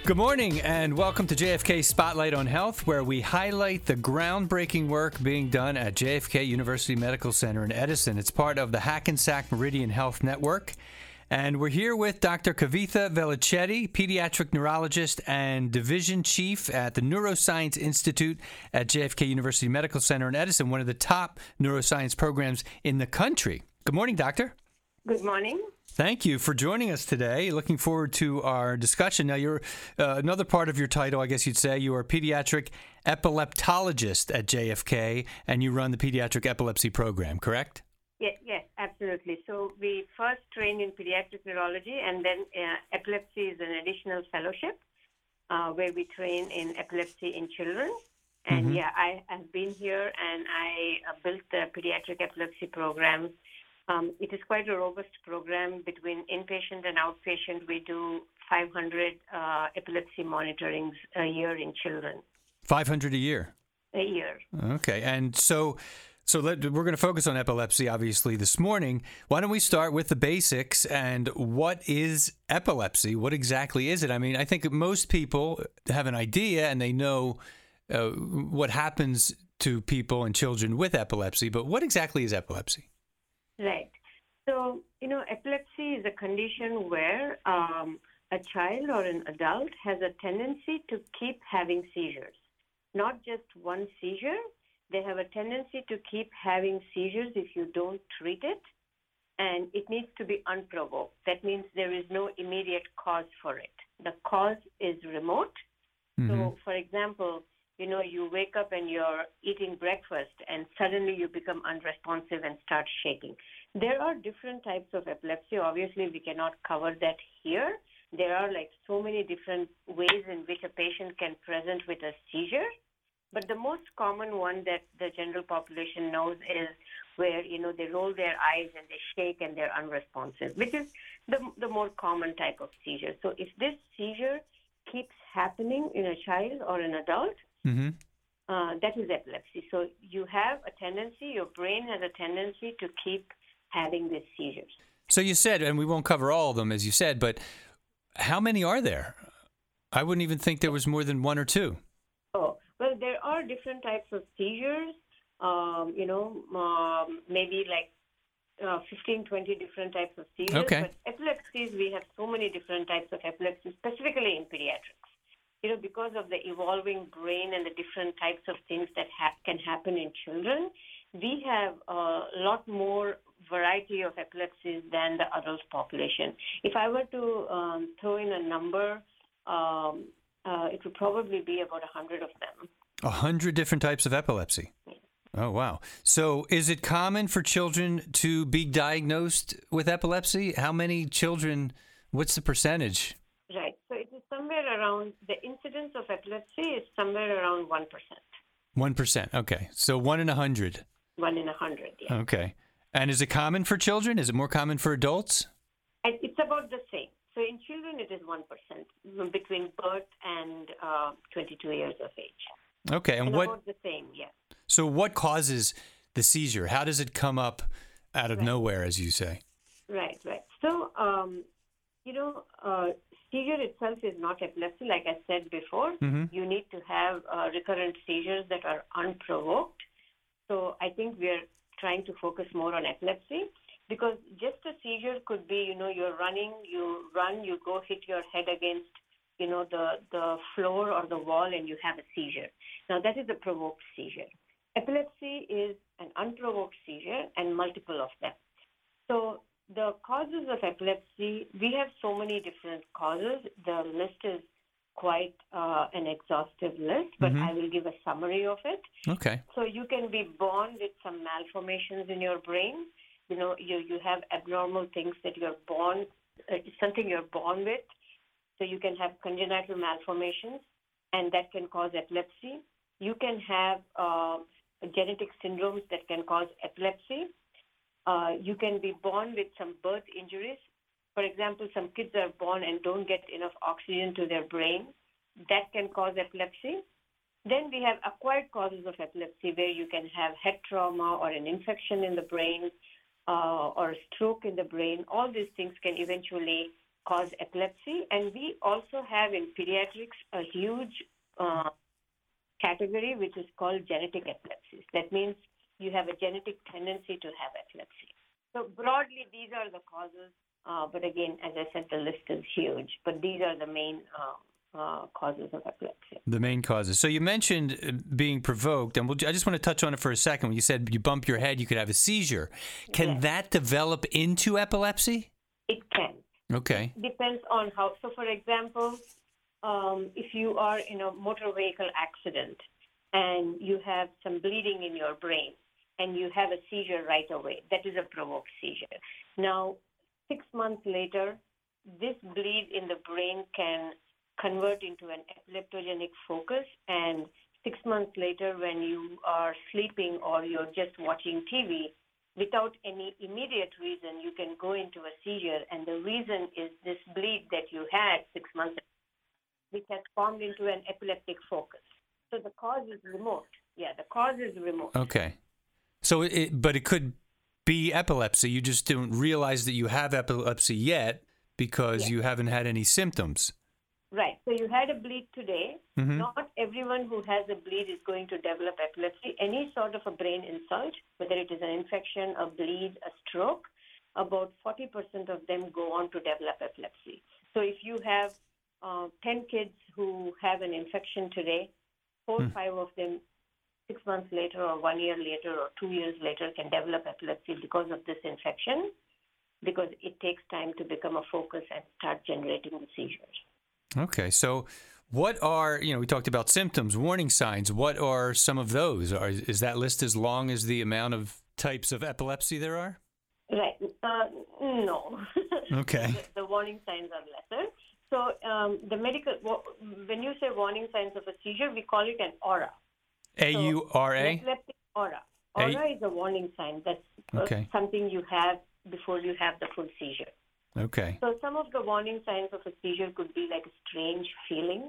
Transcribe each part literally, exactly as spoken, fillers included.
Good morning and welcome to J F K Spotlight on Health, where we highlight the groundbreaking work being done at J F K University Medical Center in Edison. It's part of the Hackensack Meridian Health Network. And we're here with Doctor Kavitha Velichetti, pediatric neurologist and division chief at the Neuroscience Institute at J F K University Medical Center in Edison, one of the top neuroscience programs in the country. Good morning, doctor. Good morning. Thank you for joining us today. Looking forward to our discussion. Now, you're uh, another part of your title, I guess you'd say, you are a pediatric epileptologist at J F K, and you run the pediatric epilepsy program, correct? Yes, yes, absolutely. So we first train in pediatric neurology, and then uh, epilepsy is an additional fellowship uh, where we train in epilepsy in children. And Mm-hmm. yeah, I have been here, and I uh, built the pediatric epilepsy program. Um, it is quite a robust program between inpatient and outpatient. We do five hundred uh, epilepsy monitorings a year in children. five hundred a year? A year. Okay. And so so let, we're going to focus on epilepsy, obviously, this morning. Why don't we start with the basics and what is epilepsy? What exactly is it? I mean, I think most people have an idea and they know uh, what happens to people and children with epilepsy, but what exactly is epilepsy? Right. So, you know, epilepsy is a condition where um, a child or an adult has a tendency to keep having seizures. Not just one seizure, they have a tendency to keep having seizures if you don't treat it, and it needs to be unprovoked. That means there is no immediate cause for it. The cause is remote. Mm-hmm. So, for example, you know, you wake up and you're eating breakfast and suddenly you become unresponsive and start shaking. There are different types of epilepsy. Obviously, we cannot cover that here. There are like so many different ways in which a patient can present with a seizure. But the most common one that the general population knows is where, you know, they roll their eyes and they shake and they're unresponsive, which is the, the more common type of seizure. So if this seizure keeps happening in a child or an adult, Mm-hmm. Uh, that is epilepsy. So you have a tendency, your brain has a tendency to keep having these seizures. So you said, and we won't cover all of them, as you said, but how many are there? I wouldn't even think there was more than one or two. Oh, well, there are different types of seizures, um, you know, um, maybe like uh, fifteen, twenty different types of seizures. Okay. But epilepsies, we have so many different types of epilepsy, specifically in pediatrics. You know, because of the evolving brain and the different types of things that ha- can happen in children, we have a lot more variety of epilepsies than the adult population. If I were to um, throw in a number, um, uh, it would probably be about a hundred of them. A hundred different types of epilepsy. Oh, wow. So is it common for children to be diagnosed with epilepsy? How many children, what's the percentage? Right. So it is somewhere around, the incidence of epilepsy is somewhere around one percent. one percent. Okay. So one in a hundred. One in a hundred, yeah. Okay. And is it common for children? Is it more common for adults? And it's about the same. So in children, it is one percent between birth and uh, twenty-two years of age. Okay. And, and what? About the same, yes. So what causes the seizure? How does it come up out of Right. nowhere, as you say? Right, right. So, um, you know, uh, seizure itself is not epilepsy. Like I said before, Mm-hmm. you need to have uh, recurrent seizures that are unprovoked. So I think we're trying to focus more on epilepsy because just a seizure could be, you know, you're running, you run, you go hit your head against, you know, the, the floor or the wall and you have a seizure. Now that is a provoked seizure. Epilepsy is an unprovoked seizure and multiple of them. So the causes of epilepsy, we have so many different causes. The list is quite uh, an exhaustive list, but Mm-hmm. I will give a summary of it. Okay. So you can be born with some malformations in your brain. You know, you, you have abnormal things that you're born, uh, something you're born with. So you can have congenital malformations, and that can cause epilepsy. You can have uh, genetic syndromes that can cause epilepsy. Uh, you can be born with some birth injuries. For example, some kids are born and don't get enough oxygen to their brain. That can cause epilepsy. Then we have acquired causes of epilepsy where you can have head trauma or an infection in the brain uh, or a stroke in the brain. All these things can eventually cause epilepsy. And we also have in pediatrics a huge uh, category which is called genetic epilepsies. That means you have a genetic tendency to have epilepsy. So broadly, these are the causes. Uh, but again, as I said, the list is huge. But these are the main uh, uh, causes of epilepsy. The main causes. So you mentioned uh, being provoked, and we'll, I just want to touch on it for a second. When you said you bump your head, you could have a seizure. Can Yes. that develop into epilepsy? It can. Okay. Depends on how. So, for example, um, if you are in a motor vehicle accident and you have some bleeding in your brain and you have a seizure right away, that is a provoked seizure. Now, six months later, this bleed in the brain can convert into an epileptogenic focus, and six months later, when you are sleeping or you're just watching T V, without any immediate reason, you can go into a seizure, and the reason is this bleed that you had six months ago, which has formed into an epileptic focus. So the cause is remote. Yeah, the cause is remote. Okay. So, it, but it could be epilepsy. You just don't realize that you have epilepsy yet because Yes. you haven't had any symptoms. Right. So you had a bleed today. Mhm. Not everyone who has a bleed is going to develop epilepsy. Any sort of a brain insult, whether it is an infection, a bleed, a stroke, about forty percent of them go on to develop epilepsy. So if you have uh, ten kids who have an infection today, four or five of them six months later or one year later or two years later can develop epilepsy because of this infection, because it takes time to become a focus and start generating the seizures. Okay. So, what are, you know, we talked about symptoms, warning signs. What are some of those? Are, is that list as long as the amount of types of epilepsy there are? Right. Uh, no. Okay. the, the warning signs are lesser. So um, the medical, when you say warning signs of a seizure, we call it an aura. A U R So, A? epileptic aura. Aura is a warning sign. That's uh, Okay. something you have before you have the full seizure. Okay. So some of the warning signs of a seizure could be like a strange feeling.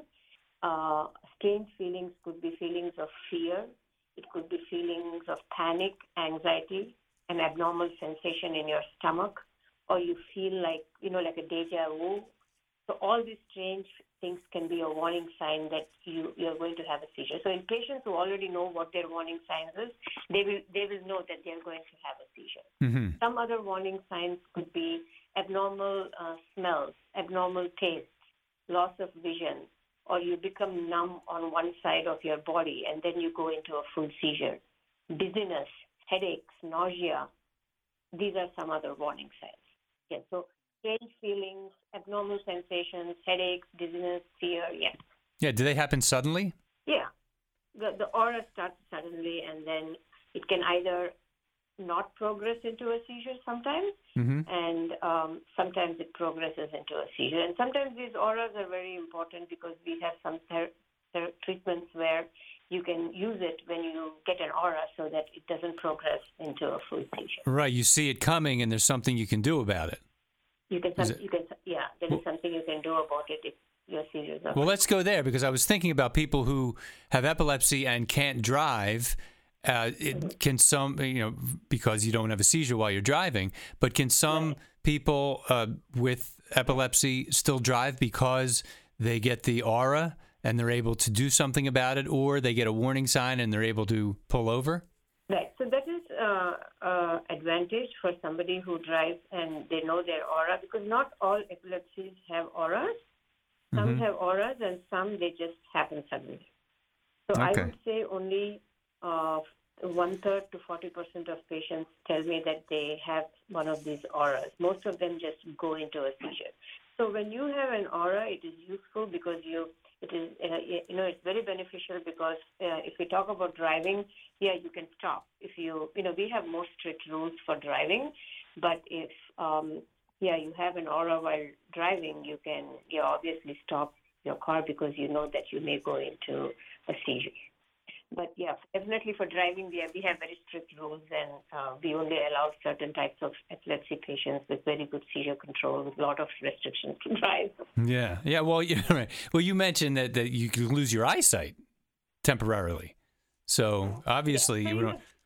Uh, strange feelings could be feelings of fear. It could be feelings of panic, anxiety, an abnormal sensation in your stomach, or you feel like, you know, like a deja vu. So all these strange things can be a warning sign that you, you're going to have a seizure. So in patients who already know what their warning signs is, they will they will know that they're going to have a seizure. Mm-hmm. Some other warning signs could be abnormal uh, smells, abnormal tastes, loss of vision, or you become numb on one side of your body and then you go into a full seizure. Dizziness, headaches, nausea, these are some other warning signs. Yeah, so strange feelings, abnormal sensations, headaches, dizziness, fear, yes. Yeah. Do they happen suddenly? Yeah. The, the aura starts suddenly and then it can either not progress into a seizure sometimes, Mm-hmm. and um, sometimes it progresses into a seizure. And sometimes these auras are very important because we have some ther- ther- treatments where you can use it when you get an aura so that it doesn't progress into a full seizure. Right. You see it coming and there's something you can do about it. You can, Is some, it- you can, yeah, there is something you can do about it if your seizures are. Well, let's go there because I was thinking about people who have epilepsy and can't drive. Uh, it can some, you know, because you don't have a seizure while you're driving, but can some Right. people uh, with epilepsy still drive because they get the aura and they're able to do something about it, or they get a warning sign and they're able to pull over? Right. So that is uh, uh, advantage for somebody who drives and they know their aura, because not all epilepsies have auras. Some Mhm. have auras and some they just happen suddenly. So Okay. I would say only uh, one third to forty percent of patients tell me that they have one of these auras. Most of them just go into a seizure. So when you have an aura, it is useful because you it is uh, you know it's very beneficial because uh, if we talk about driving, yeah, you can stop if you you know we have more strict rules for driving, but if um, yeah you have an aura while driving, you can you obviously stop your car because you know that you may go into a seizure. But yeah, definitely for driving, we have, we have very strict rules, and uh, we only allow certain types of epilepsy patients with very good seizure control, with a lot of restrictions to drive. Yeah. Yeah. Well, you right. Well, you mentioned that, that you could lose your eyesight temporarily. So obviously, Yeah, so you you don't.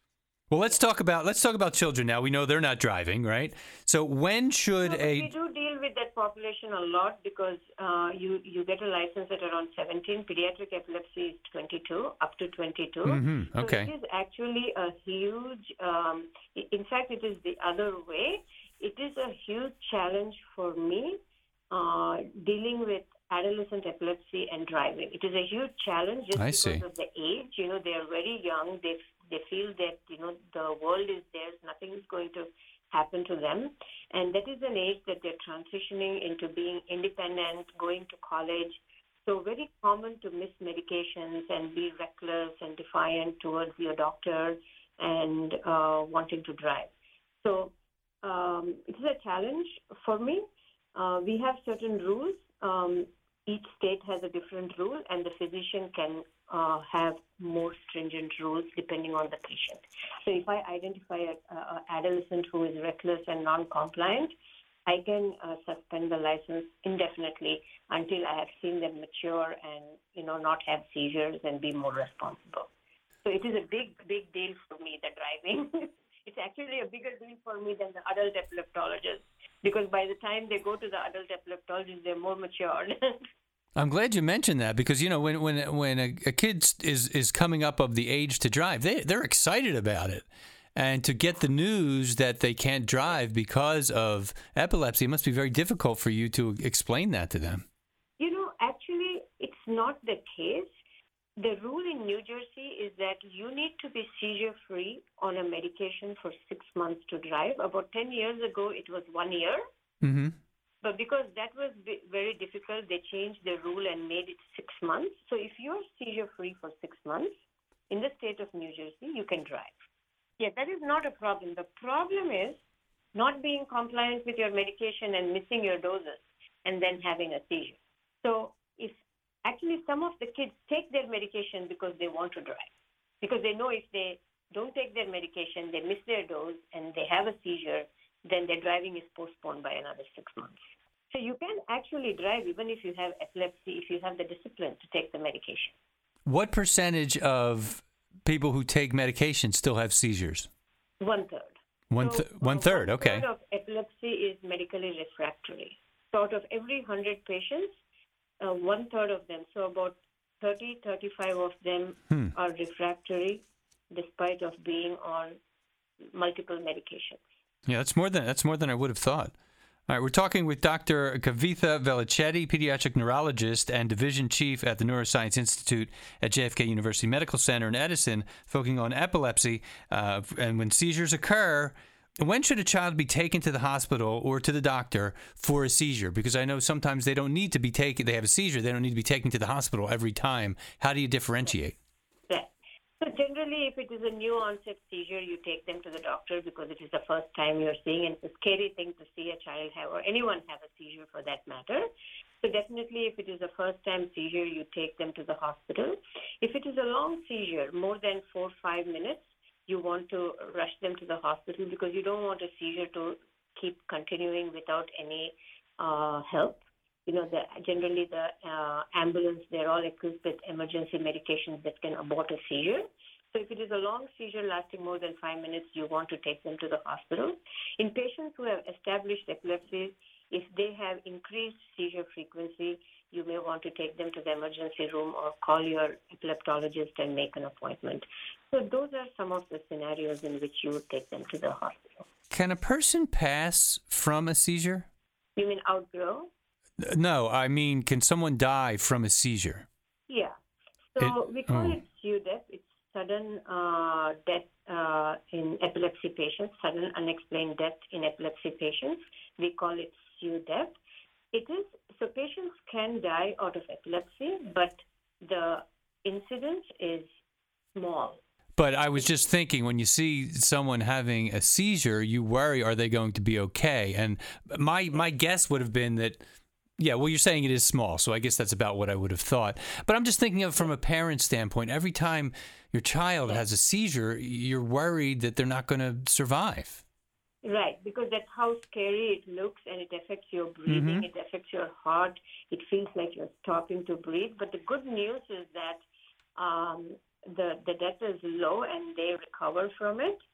Well, let's talk about let's talk about children now. We know they're not driving, right? So when should No, but a we do deal with that population a lot because uh, you you get a license at around seventeen. Pediatric epilepsy is twenty-two, up to twenty-two. Mm-hmm. Okay. So it is actually a huge. Um, in fact, it is the other way. It is a huge challenge for me uh, dealing with adolescent epilepsy and driving. It is a huge challenge just I because see. of the age. You know, they are very young. They they feel that you know the world is theirs. Nothing is going to happen to them, and that is an age that they're transitioning into being independent, going to college. So very common to miss medications and be reckless and defiant towards your doctor and uh, wanting to drive. So um, it is a challenge for me. Uh, we have certain rules. Um, each state has a different rule, and the physician can uh, have more stringent rules depending on the patient. So if I identify an adolescent who is reckless and non-compliant, I can uh, suspend the license indefinitely until I have seen them mature and, you know, not have seizures and be more responsible. So it is a big, big deal for me, the driving. It's actually a bigger deal for me than the adult epileptologist, because by the time they go to the adult epileptologist, they're more matured. I'm glad you mentioned that because you know when when when a, a kid is is coming up of the age to drive, they they're excited about it, and to get the news that they can't drive because of epilepsy, it must be very difficult for you to explain that to them. You know, actually, it's not the case. The rule in New Jersey is that you need to be seizure-free on a medication for six months to drive. About ten years ago, it was one year. Mm-hmm. But because that was very difficult, they changed the rule and made it six months. So if you're seizure-free for six months in the state of New Jersey, you can drive. Yeah, that is not a problem. The problem is not being compliant with your medication and missing your doses and then having a seizure. So if actually some of the kids take their medication because they want to drive, because they know if they don't take their medication, they miss their dose and they have a seizure, then their driving is postponed by another six months. So you can actually drive even if you have epilepsy, if you have the discipline to take the medication. What percentage of people who take medication still have seizures? One third. One, th- so, one uh, third, one okay. third of epilepsy is medically refractory. So out of every one hundred patients, uh, one third of them, so about thirty, thirty-five of them Hmm. are refractory despite of being on multiple medications. Yeah, that's more than that's more than I would have thought. All right, we're talking with Doctor Kavitha Velichetti, pediatric neurologist and division chief at the Neuroscience Institute at J F K University Medical Center in Edison, focusing on epilepsy. Uh, and when seizures occur, when should a child be taken to the hospital or to the doctor for a seizure? Because I know sometimes they don't need to be taken. They have a seizure. They don't need to be taken to the hospital every time. How do you differentiate? Right. So generally, if it is a new onset seizure, you take them to the doctor because it is the first time you're seeing, and it's a scary thing to see a child have, or anyone have a seizure for that matter. So definitely, if it is a first time seizure, you take them to the hospital. If it is a long seizure, more than four or five minutes, you want to rush them to the hospital because you don't want a seizure to keep continuing without any uh, help. You know, the, generally the uh, ambulance, they're all equipped with emergency medications that can abort a seizure. So if it is a long seizure lasting more than five minutes, you want to take them to the hospital. In patients who have established epilepsy, if they have increased seizure frequency, you may want to take them to the emergency room or call your epileptologist and make an appointment. So those are some of the scenarios in which you would take them to the hospital. Can a person pass from a seizure? You mean outgrow? No, I mean, can someone die from a seizure? Yeah. So It- we call oh. it S U D E P. It's sudden uh, death uh, in epilepsy patients, sudden unexplained death in epilepsy patients. We call it S U D E P. It is, so patients can die out of epilepsy, but the incidence is small. But I was just thinking, when you see someone having a seizure, you worry, are they going to be okay? And my my guess would have been that, yeah, well, you're saying it is small, so I guess that's about what I would have thought. But I'm just thinking of from a parent standpoint, every time your child has a seizure, you're worried that they're not going to survive. Right, because that's how scary it looks, and it affects your breathing, Mhm. it affects your heart, it feels like you're stopping to breathe. But the good news is that um, the, the death is low and they recover from it.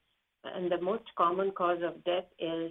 and the most common cause of death is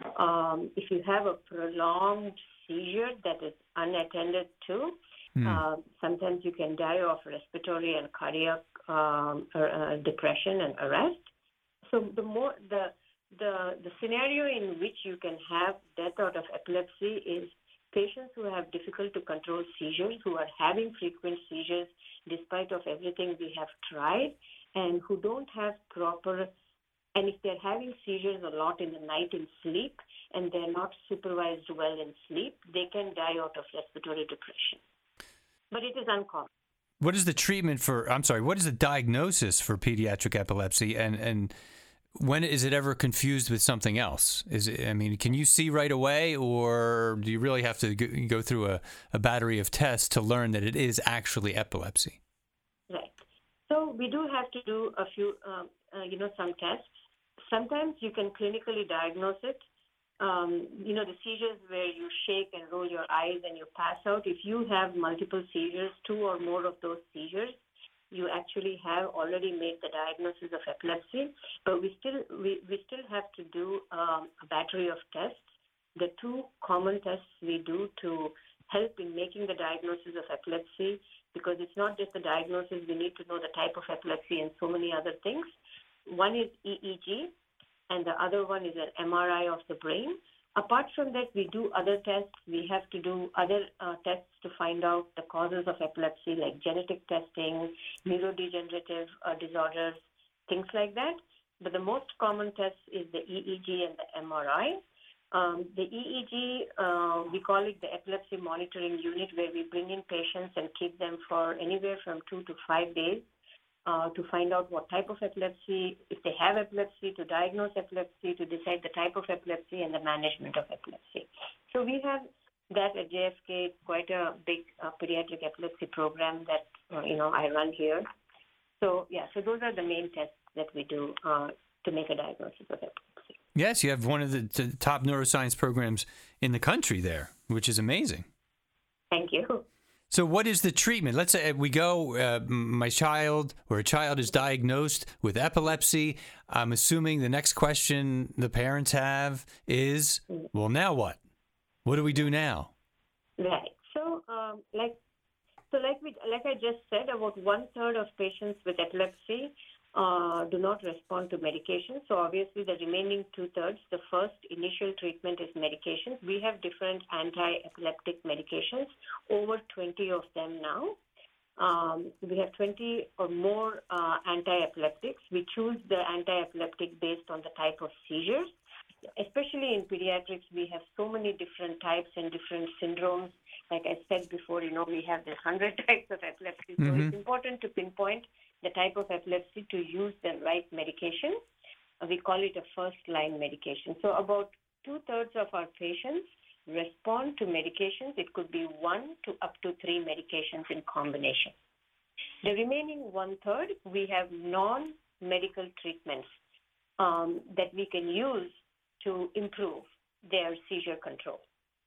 um, if you have a prolonged seizure that is unattended to. Mm. Uh, sometimes you can die of respiratory and cardiac um, or, uh, depression and arrest. So the more the the the scenario in which you can have death out of epilepsy is patients who have difficult to control seizures, who are having frequent seizures despite of everything we have tried, and who don't have proper, and if they're having seizures a lot in the night in sleep and they're not supervised well in sleep, they can die out of respiratory depression. But it is uncommon. What is the treatment for, I'm sorry, what is the diagnosis for pediatric epilepsy, and, and when is it ever confused with something else? Is it, I mean, can you see right away, or do you really have to go through a, a battery of tests to learn that it is actually epilepsy? Right. So we do have to do a few, um, uh, you know, some tests. Sometimes you can clinically diagnose it. Um, you know, the seizures where you shake and roll your eyes and you pass out, if you have multiple seizures, two or more of those seizures, you actually have already made the diagnosis of epilepsy. But we still we, we still have to do um, a battery of tests. The two common tests we do to help in making the diagnosis of epilepsy, because it's not just the diagnosis, we need to know the type of epilepsy and so many other things. One is E E G, and the other one is an M R I of the brain. Apart from that, we do other tests. We have to do other uh, tests to find out the causes of epilepsy, like genetic testing, neurodegenerative uh, disorders, things like that. But the most common test is the E E G and the M R I. Um, the E E G, uh, we call it the epilepsy monitoring unit, where we bring in patients and keep them for anywhere from two to five days. Uh, to find out what type of epilepsy, if they have epilepsy, to diagnose epilepsy, to decide the type of epilepsy and the management of epilepsy. So we have that at J F K, quite a big uh, pediatric epilepsy program that, uh, you know, I run here. So, yeah, so those are the main tests that we do uh, to make a diagnosis of epilepsy. Yes, you have one of the, the top neuroscience programs in the country there, which is amazing. Thank you. So what is the treatment? Let's say we go, uh, my child or a child is diagnosed with epilepsy. I'm assuming the next question the parents have is, well, now what? What do we do now? Right. So, um, like, so like we, like I just said, about one third of patients with epilepsy uh, do not respond to medication. So obviously the remaining two thirds, the first initial treatment is medications. We have different anti-epileptic medications, over twenty of them now. Um, we have twenty or more uh, anti-epileptics. We choose the anti-epileptic based on the type of seizures. Especially in pediatrics, we have so many different types and different syndromes. Like I said before, you know, we have this hundred types of epilepsy. So mm-hmm. It's important to pinpoint the type of epilepsy to use the right medication. Uh, we call it a first-line medication. So about two-thirds of our patients respond to medications. It could be one to up to three medications in combination. The remaining one-third, we have non-medical treatments um, that we can use to improve their seizure control.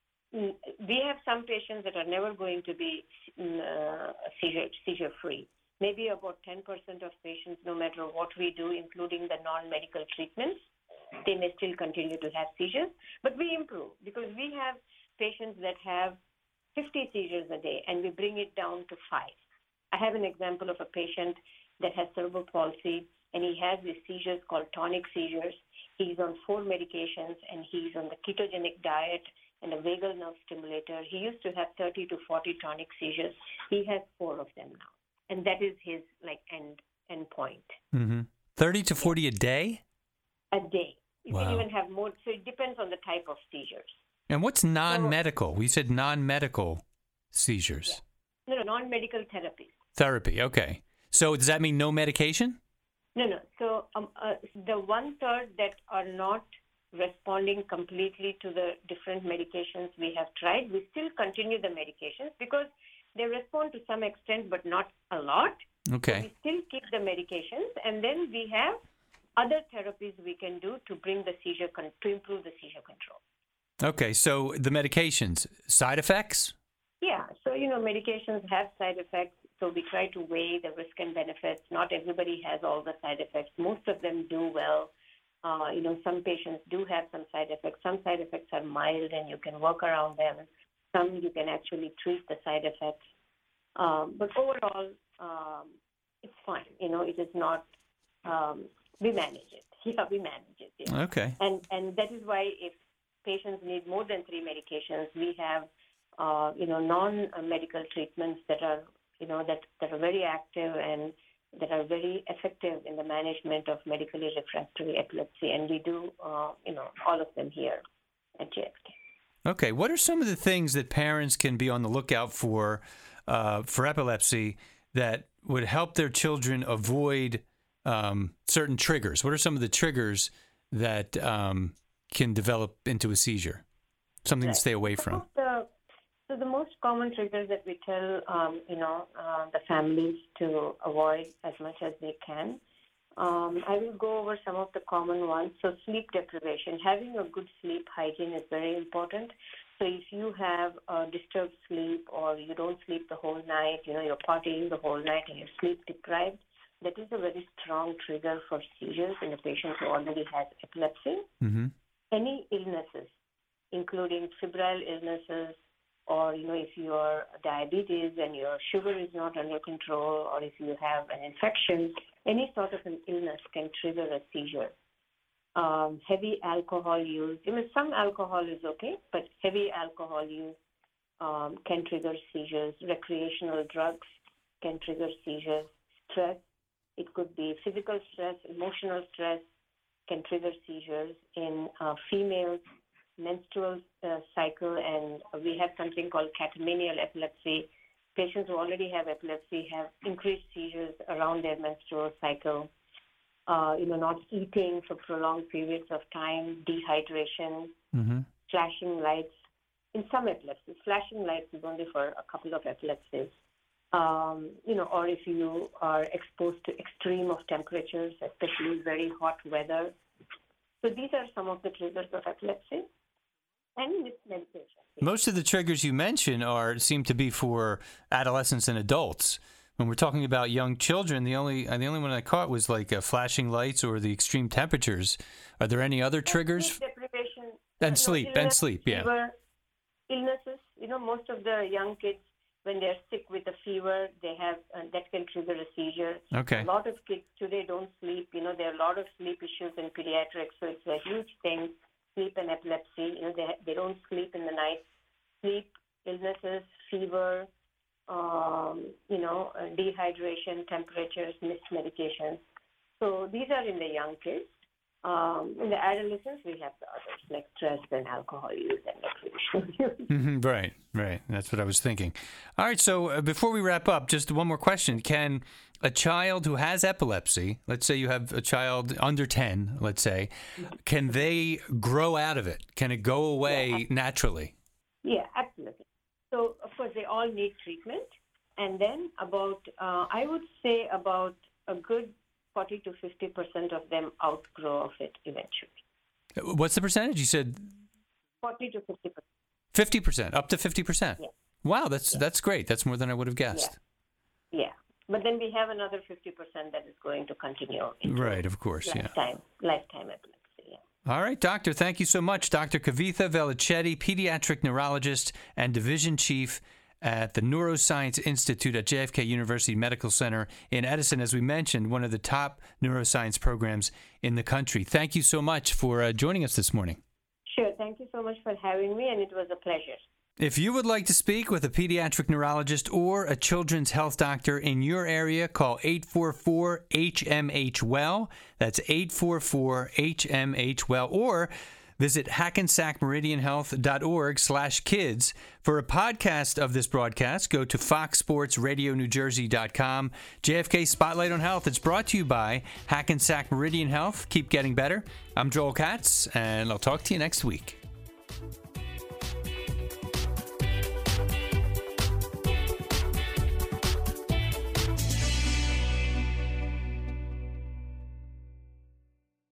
We have some patients that are never going to be uh, seizure, seizure-free. Maybe about ten percent of patients, no matter what we do, including the non-medical treatments, they may still continue to have seizures. But we improve because we have patients that have fifty seizures a day, and we bring it down to five. I have an example of a patient that has cerebral palsy, and he has these seizures called tonic seizures. He's on four medications, and he's on the ketogenic diet and a vagal nerve stimulator. He used to have thirty to forty tonic seizures. He has four of them now. And that is his like end end point. Mm-hmm. thirty to forty a day? A day. You wow. can even have more. So it depends on the type of seizures. And what's non-medical? So, we said non-medical seizures. Yeah. No, no, non-medical therapy. Therapy, okay. So does that mean no medication? No, no. So um, uh, the one-third that are not responding completely to the different medications we have tried, we still continue the medications because they respond to some extent, but not a lot. Okay. So we still keep the medications, and then we have other therapies we can do to bring the seizure con- to improve the seizure control. Okay, so the medications, side effects? Yeah, so you know, medications have side effects, so we try to weigh the risk and benefits. Not everybody has all the side effects. Most of them do well. Uh, you know, some patients do have some side effects. Some side effects are mild and you can work around them. Some you can actually treat the side effects. Um, but overall, um, it's fine. You know, it is not, um, we manage it. Yeah, we manage it. Yeah. Okay. And, and that is why if patients need more than three medications, we have, uh, you know, non-medical treatments that are, you know, that, that are very active and that are very effective in the management of medically refractory epilepsy. And we do, uh, you know, all of them here at J F K. Okay. What are some of the things that parents can be on the lookout for uh, for epilepsy that would help their children avoid um, certain triggers? What are some of the triggers that um, can develop into a seizure? Something Right. to stay away from. The, so the most common triggers that we tell, um, you know, uh, the families to avoid as much as they can. Um, I will go over some of the common ones. So sleep deprivation. Having a good sleep hygiene is very important. So if you have uh, disturbed sleep or you don't sleep the whole night, you know, you're partying the whole night and you're sleep deprived, that is a very strong trigger for seizures in a patient who already has epilepsy. Mm-hmm. Any illnesses, including febrile illnesses, or, you know, if you are diabetes and your sugar is not under control, or if you have an infection, any sort of an illness can trigger a seizure. Um, heavy alcohol use, I mean, some alcohol is okay, but heavy alcohol use um, can trigger seizures. Recreational drugs can trigger seizures. Stress, it could be physical stress, emotional stress can trigger seizures. In uh, females, menstrual uh, cycle, and we have something called catamenial epilepsy. Patients who already have epilepsy have increased seizures around their menstrual cycle. Uh, you know, not eating for prolonged periods of time, dehydration, Mm-hmm. flashing lights. In some epilepsies, flashing lights is only for a couple of epilepsies. Um, you know, or if you are exposed to extreme of temperatures, especially very hot weather. So these are some of the triggers of epilepsy. And with medication. Most of the triggers you mention are seem to be for adolescents and adults. When we're talking about young children, the only uh, the only one I caught was like uh, flashing lights or the extreme temperatures. Are there any other triggers? Sleep deprivation. And no, sleep, illness, and sleep, yeah. Fever, illnesses. You know, most of the young kids, when they're sick with a fever, they have uh, that can trigger a seizure. Okay. A lot of kids today don't sleep. You know, there are a lot of sleep issues in pediatrics, so it's a huge thing. Sleep and epilepsy. You know, they they don't sleep in the night. Sleep, illnesses, fever. Um, you know, uh, dehydration, temperatures, missed medications. So these are in the young kids. Um, in the adolescents, we have the others like stress and alcohol use and recreational use. Mm-hmm. Right, right. That's what I was thinking. All right. So uh, before we wrap up, just one more question: can a child who has epilepsy, let's say you have a child under ten, let's say, can they grow out of it? Can it go away Yeah. naturally? Yeah, absolutely. So, of course, they all need treatment. And then about, uh, I would say about a good forty to fifty percent of them outgrow of it eventually. What's the percentage? You said forty to fifty percent. fifty percent, up to fifty percent. Yeah. Wow, that's Yeah. that's great. That's more than I would have guessed. Yeah. But then we have another fifty percent that is going to continue into Right, of course, yeah. lifetime, lifetime epilepsy. Yeah. All right, doctor, thank you so much. Doctor Kavitha Velichetti, pediatric neurologist and division chief at the Neuroscience Institute at J F K University Medical Center in Edison, as we mentioned, one of the top neuroscience programs in the country. Thank you so much for uh, joining us this morning. Sure. Thank you so much for having me, and it was a pleasure. If you would like to speak with a pediatric neurologist or a children's health doctor in your area, call eight four four H M H well. That's eight four four H M H well. Or visit hackensack meridian health dot org slash kids. For a podcast of this broadcast, go to fox sports radio new jersey dot com. J F K Spotlight on Health is brought to you by Hackensack Meridian Health. Keep getting better. I'm Joel Katz, and I'll talk to you next week.